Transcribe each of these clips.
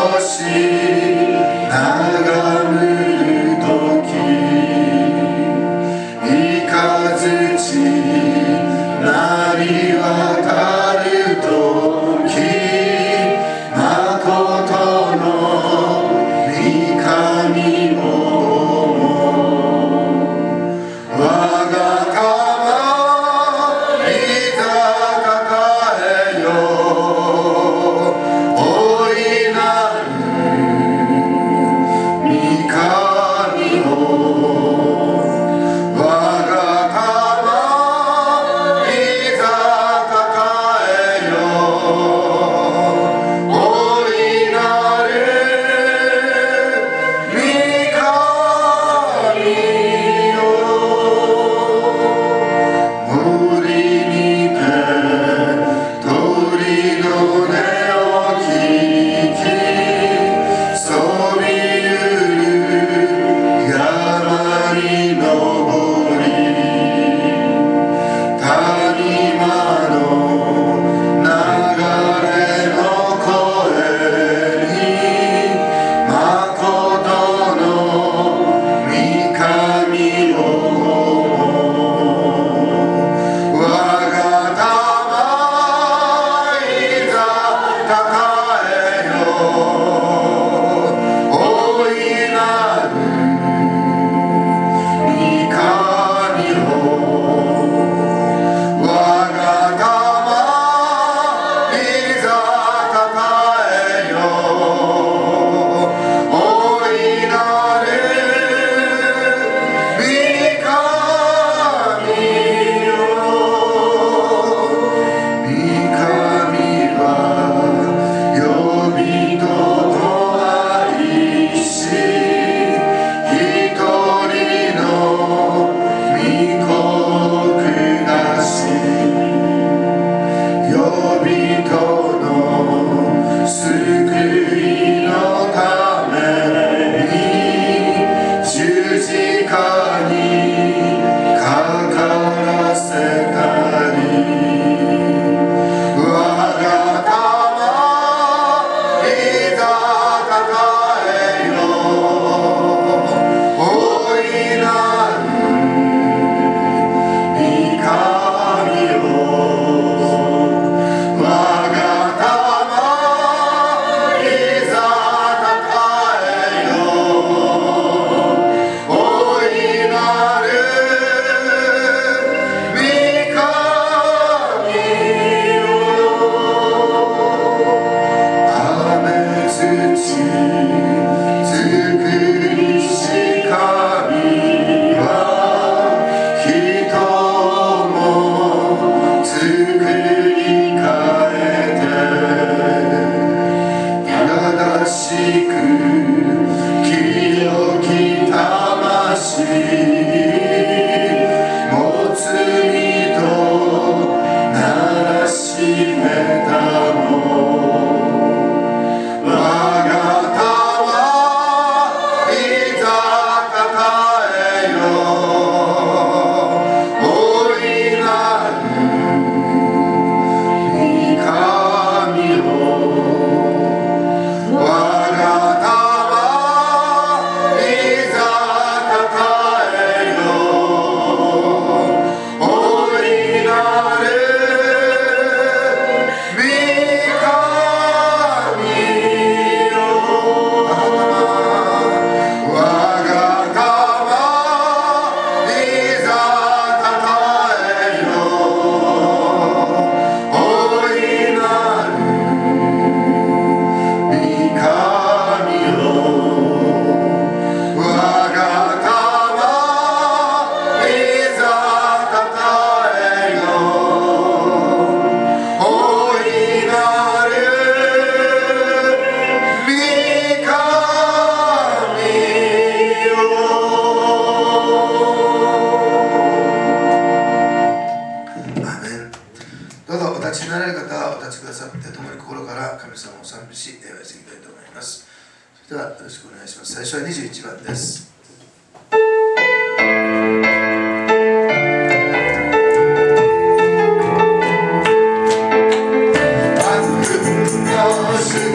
It's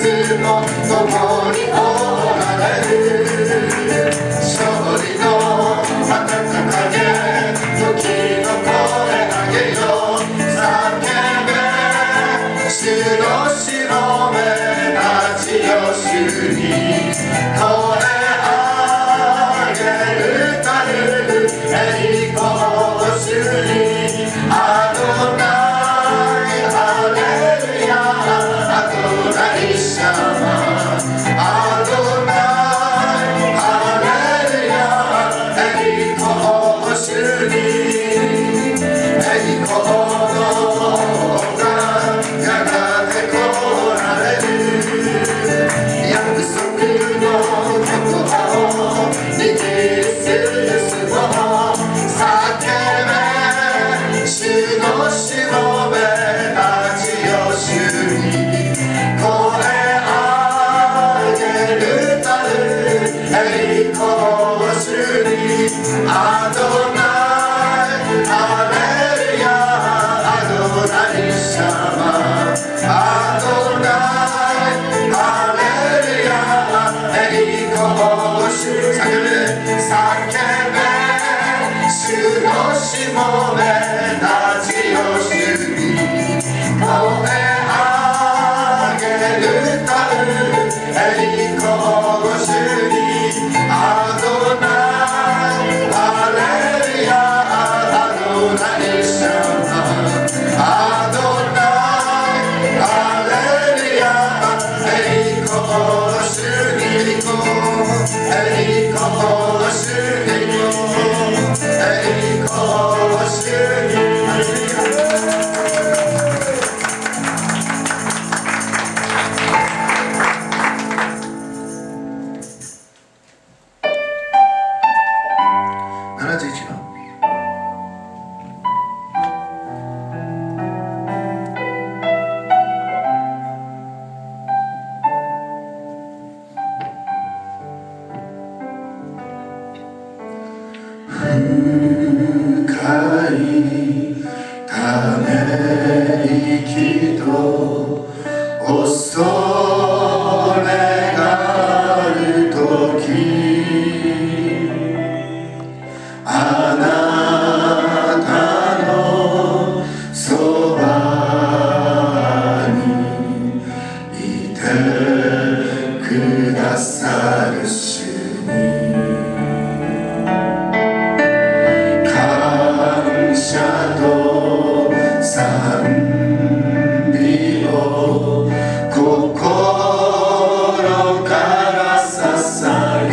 も共におられる。勝利の瞬かで時の声上げよう。叫べ主のしもべたちよ、主に声上げるたる。栄光を主にアドナイ、ハレルヤ、アドナイシャマ、アドナイ、ハレルヤ、栄光を主に、栄光の王がやがて来られる。約束の言葉を握りすを叫べ主のしもべたちよ、主に声上げるたる。栄光を主にアドナイ、ハレルヤ、アドナイシャマ、アドナイ、ハレルヤ、栄光を主に叫べ主のしもべたちよ、主に声上げるたる。栄光を主にアドナイ、ハレルヤ、アドナイシャマ、アドナイ、ハレルヤ、栄光を主に、栄光を主に、栄光を主に。71番。深いため息と恐れがあるとき、あなたのそばにいてくださる主に感謝と賛美を心から捧げ、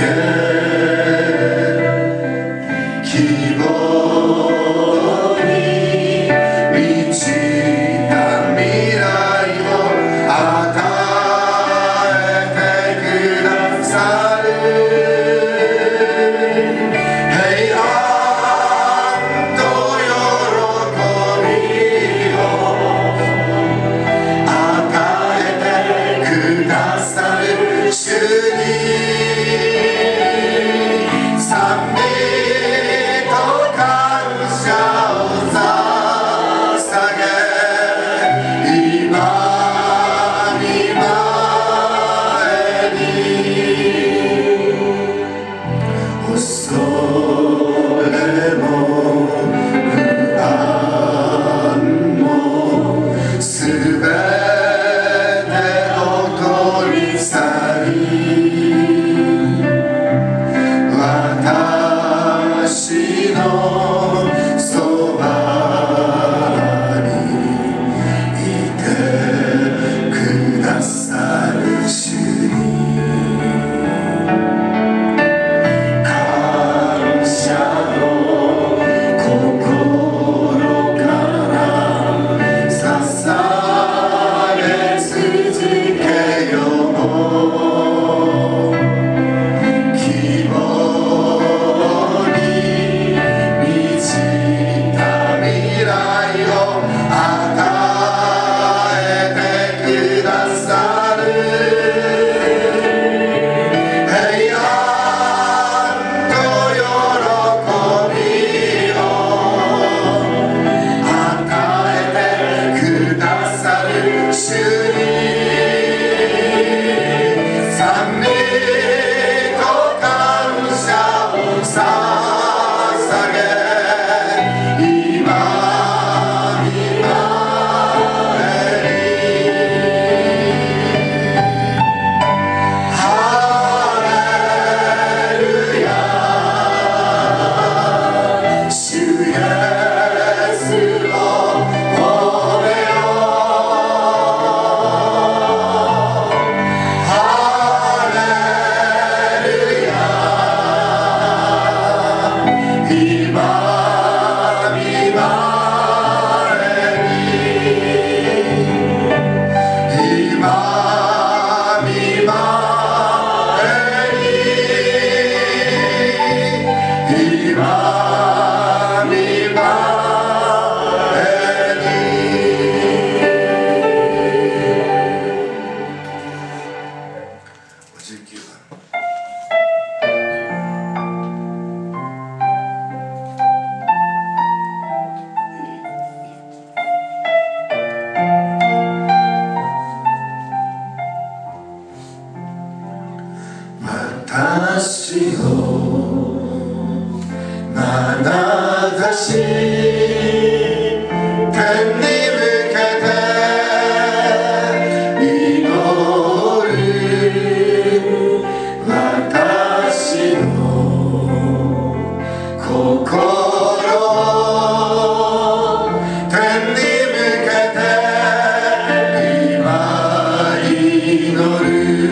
希望に満ちた未来を与えてくださる。平安と喜びを与えてくださる主に賛美と感謝を捧げ、今に前に恐れも不安もすべてを取り去り、 19番。私の眼差し天に向けて祈る私の心天に向けて今祈る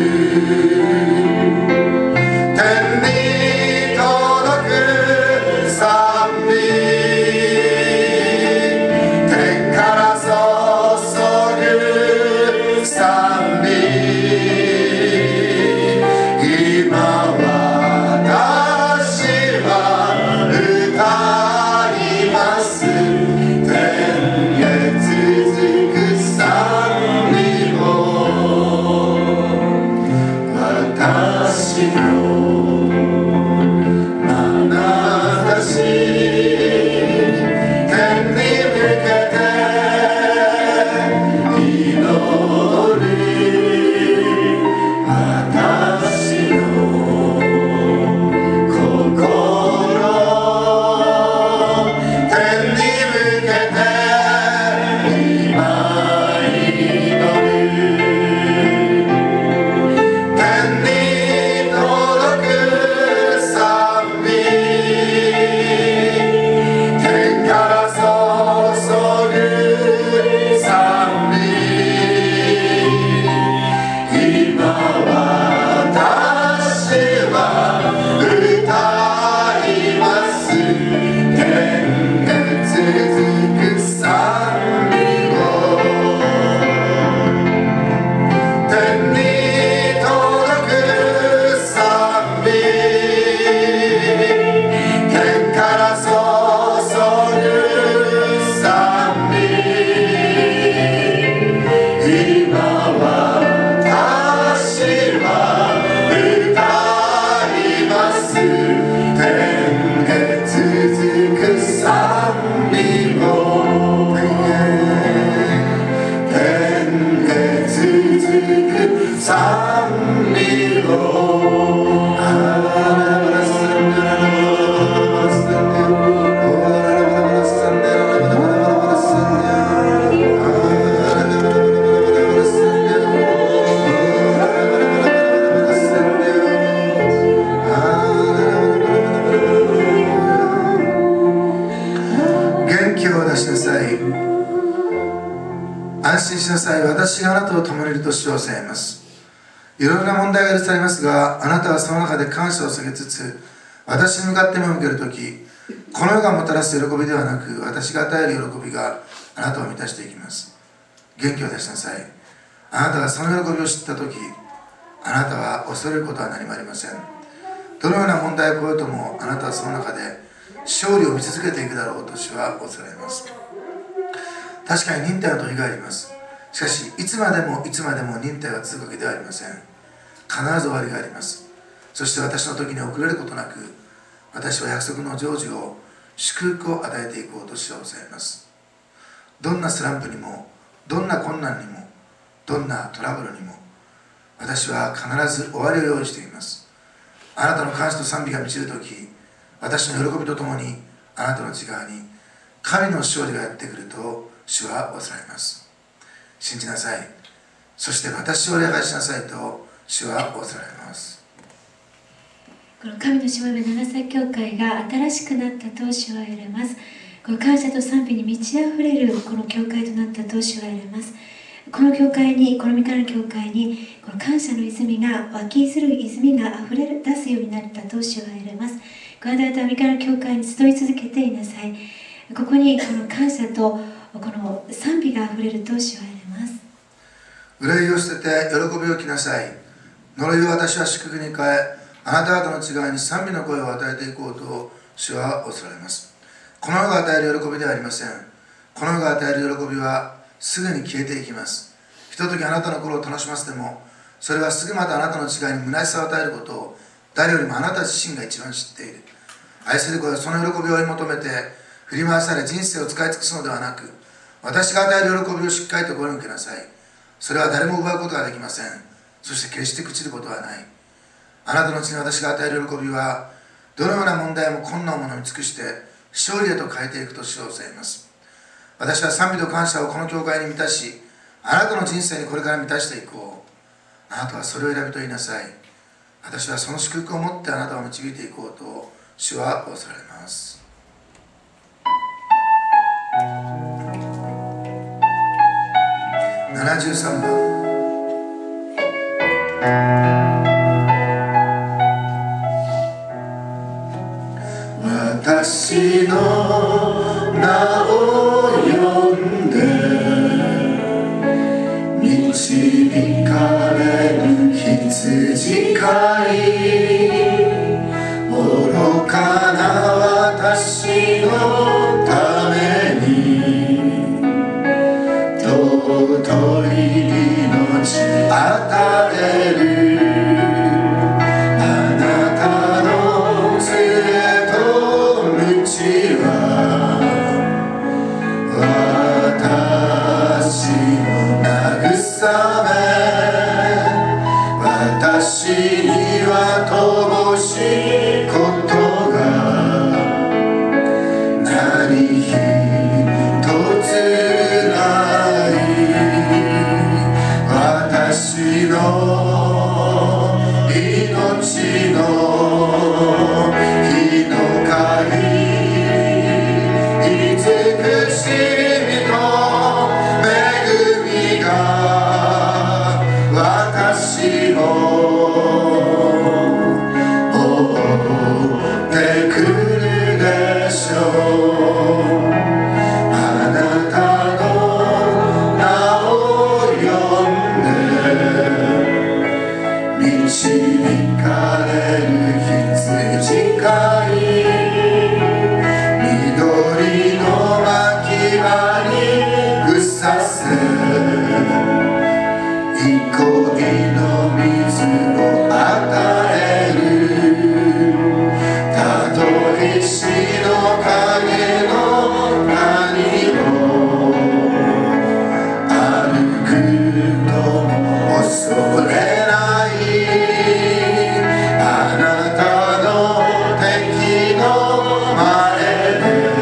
私があなたを共にいると主はおっしゃいます。いろいろな問題が許されますが、あなたはその中で感謝を下げつつ、私に向かって目を向けるとき、この世がもたらす喜びではなく、私が与える喜びがあなたを満たしていきます。元気を出しなさい。あなたがその喜びを知ったとき、あなたは恐れることは何もありません。どのような問題を越えようとも、あなたはその中で勝利を見続けていくだろうと主はおっしゃいます。確かに忍耐の時があります。しかし、いつまでも忍耐は続くわけではありません。必ず終わりがあります。そして私の時に遅れることなく、私は約束の成就を、祝福を与えていこうと主はおっしゃいます。どんなスランプにも、どんな困難にも、どんなトラブルにも、私は必ず終わりを用意しています。あなたの感謝と賛美が満ちるとき、私の喜びとともに、あなたの内側に神の勝利がやってくると主はおっしゃいます。信じなさい。そして私を礼拝しなさいと主はおっしゃいます。 この神のしもべ長崎教会が新しくなったと主は言われます。この感謝と賛美に満ち溢れるこの教会となったと主は言われます。この教会に、この御神の教会に、この感謝の泉が湧き出る泉が溢れ出すようになったと主は言われます。この間御神の教会に集い続けていなさい。ここにこの感謝とこの賛美が溢れると主は言われます。 憂いを捨てて喜びを着なさい。呪いを私は祝福に変え、あなた方の内側に賛美の声を与えていこうと主はおっしゃいます。この世が与える喜びではありません。この世が与える喜びはすぐに消えていきます。ひとときあなたの心を楽しませても、 それはすぐまたあなたの違いに虚しさを与えることを誰よりもあなた自身が一番知っている。愛する子はその喜びを追い求めて振り回され人生を使い尽くすのではなく、私が与える喜びをしっかりと心に受けなさい。それは誰も奪うことができません。そして決して朽ちることはない。あなたのうちに私が与える喜びはどのような問題も困難をものに尽くして勝利へと変えていくと主を教えます。私は賛美と感謝をこの教会に満たし、あなたの人生にこれから満たしていこう。あなたはそれを選びと言いなさい。私はその祝福を持ってあなたを導いていこうと主は仰せられます。73番。私の名を呼んで導かれる羊飼い、愚かな私のために尊い命与える。あなたの杖と鞭は私を慰め、私には乏しいことが何一つない。私の命の日の限り慈しみと恵みが私を覆ってくるでしょう。あなたの名を呼んで導かれる羊飼い、緑の牧場に草せ、憩いの水を与える。たとえ死の影の谷を歩くのも恐れない。あなたの敵の前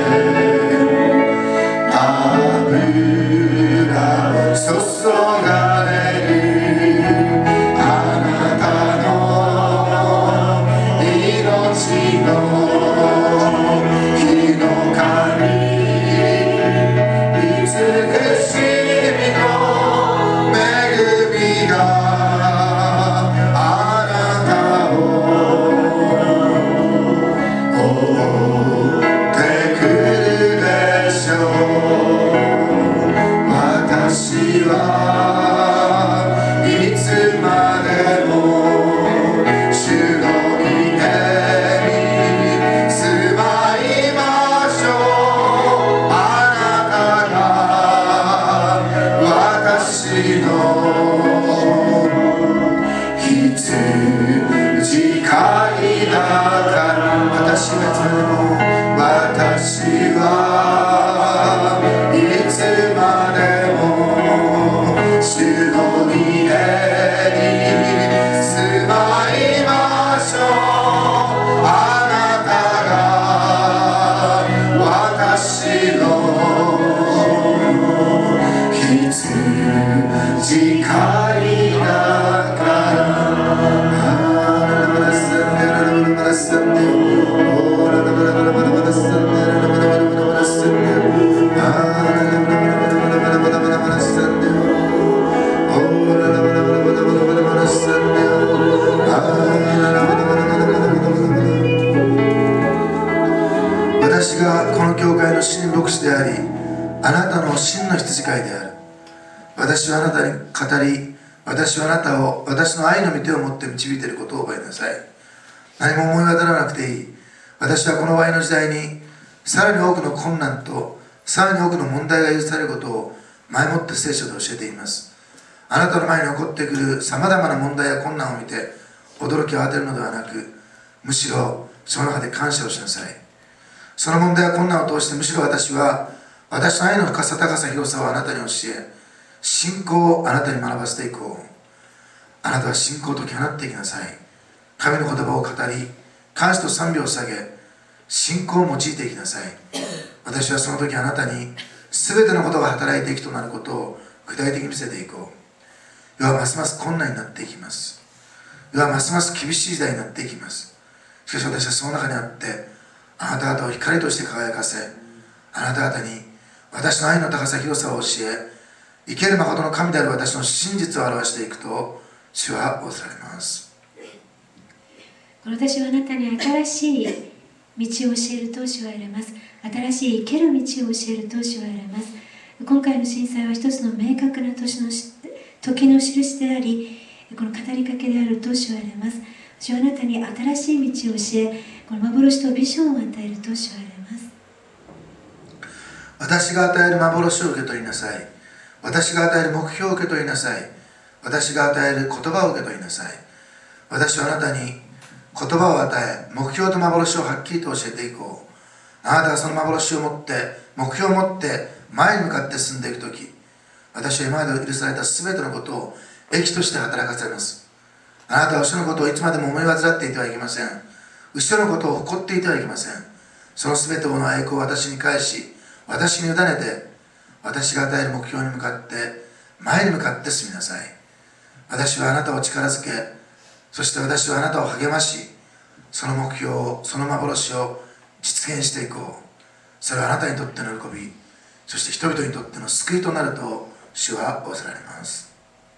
で油注がれる。あなたの命の日の神、慈しみと恵みがあなたを覆ってくるでしょう。私はいつまでも主の御手に住まいましょう。あなたが私の羊飼いだから。私はいつまでも、私はいつまでも主の御手に住まいましょう。あなたが私の羊飼いだから。私がこの教会の真牧師であり、あなたの真の羊飼いである。私はあなたに語り、私はあなたを私の愛の御手を持って導いていることを覚えなさい。何も思い当たらなくていい。私はこの終わりの時代にさらに多くの困難とさらに多くの問題が許されることを前もって聖書で教えています。 あなたの前に起こってくるさまざまな問題や困難を見て驚きを当てるのではなく、むしろその中で感謝をしなさい。その問題や困難を通して、むしろ私は私の愛の深さ、高さ、広さをあなたに教え、信仰をあなたに学ばせていこう。あなたは信仰と解き放っていきなさい。神の言葉を語り、感謝と賛美を捧げ、信仰を用いていきなさい。私はその時あなたに全てのことが働いていくとなることを具体的に見せていこう。世はますます困難になっていきます。世はますます厳しい時代になっていきます。しかし私はその中にあって、あなた方を光として輝かせ、あなた方に私の愛の高さ、広さを教え、生ける誠の神である私の真実を表していくと主は仰せられます。 私はあなたに新しい道を教えると主は言われます。新しい生ける道を教えると主は言われます。今回の震災は一つの明確な時の印であり、この語りかけであると主は言われます。主はあなたに新しい道を教え、この幻とビジョンを与えると主は言われます。 私が与える幻を受け取りなさい。私が与える目標を受け取りなさい。私が与える言葉を受け取りなさい。私はあなたに言葉を与え、目標と幻をはっきりと教えていこう。あなたがその幻を持って、目標を持って前に向かって進んでいくとき、私は今まで許されたすべてのことを益として働かせます。あなたは後ろのことをいつまでも思い煩っていてはいけません。後ろのことを誇っていてはいけません。そのすべての栄光を私に返し、私に委ねて、私が与える目標に向かって、前に向かって進みなさい。私はあなたを力づけ、そして私はあなたを励まし、その目標を、その幻を実現していこう。それはあなたにとっての喜び、そして人々にとっての救いとなると主は仰せられます。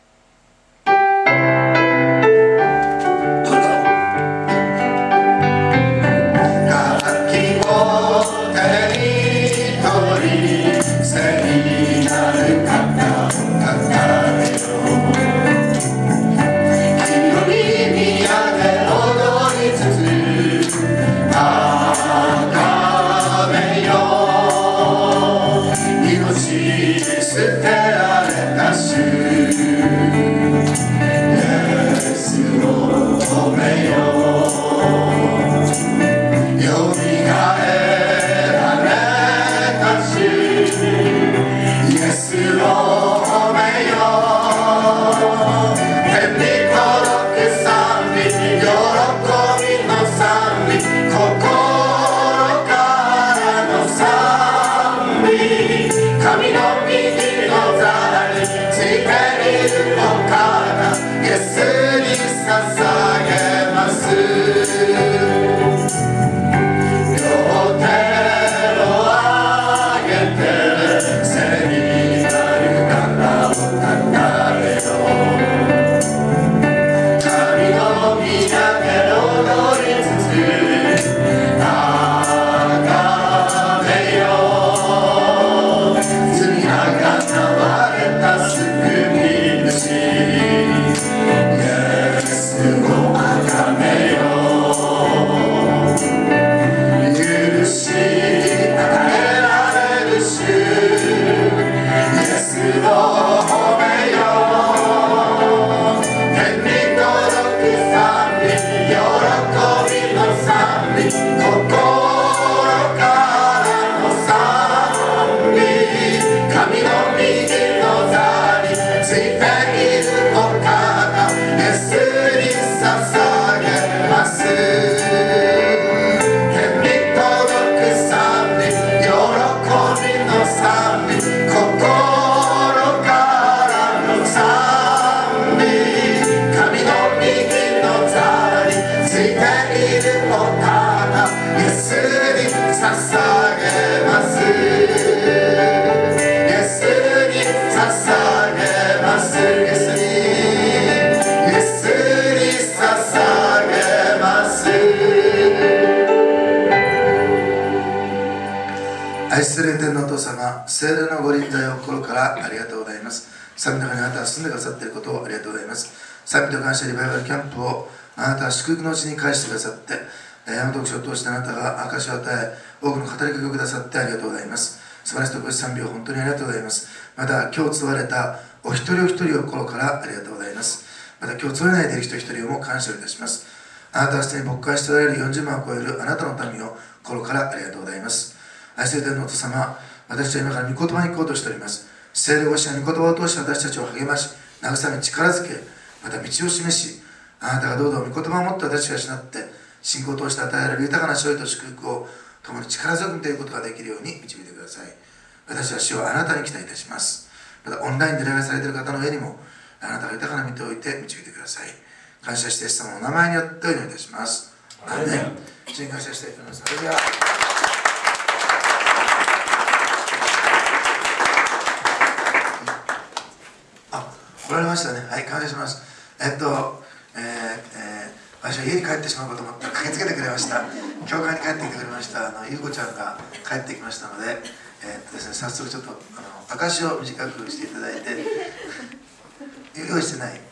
愛する天のお父様、聖霊のご臨在を心からありがとうございます。賛美の中にあなたが住んでくださっていることをありがとうございます。賛美と感謝リバイバルキャンプをあなたは祝福のうちに返してくださって、山本牧師を通してあなたが証しを与え、多くの語りかけをくださってありがとうございます。素晴らしいところ賛美を本当にありがとうございます。また今日継がれたお一人お一人を心からありがとうございます。また今日、連れないでいる人一人をも感謝をいたします。あなたはすでに牧会しておられる40万を超えるあなたの民を心からありがとうございます。愛する天のお父様、私は今から御言葉に行こうとしております。聖霊ご支援御言葉を通して私たちを励まし、慰め、力づけ、また道を示し、あなたがどうぞ御言葉を持って私が失って、信仰を通して与えられる豊かな勝利と祝福を共に力強く見ていくことができるように導いてください。私は主をあなたに期待いたします。またオンラインで礼拝されている方の上にも、あなたが豊かな見ておいて導いてください。感謝してイエス様のお名前によってお祈りいたします。アーメン。主に感謝したいと思います。ハレルヤ。来られましたね。はい、感謝します。私は家に帰ってしまうかと思ったら駆けつけてくれました。教会に帰ってきてくれましたゆうこちゃんが帰ってきましたので、ですね、早速ちょっと証を短くしていただいて用意してない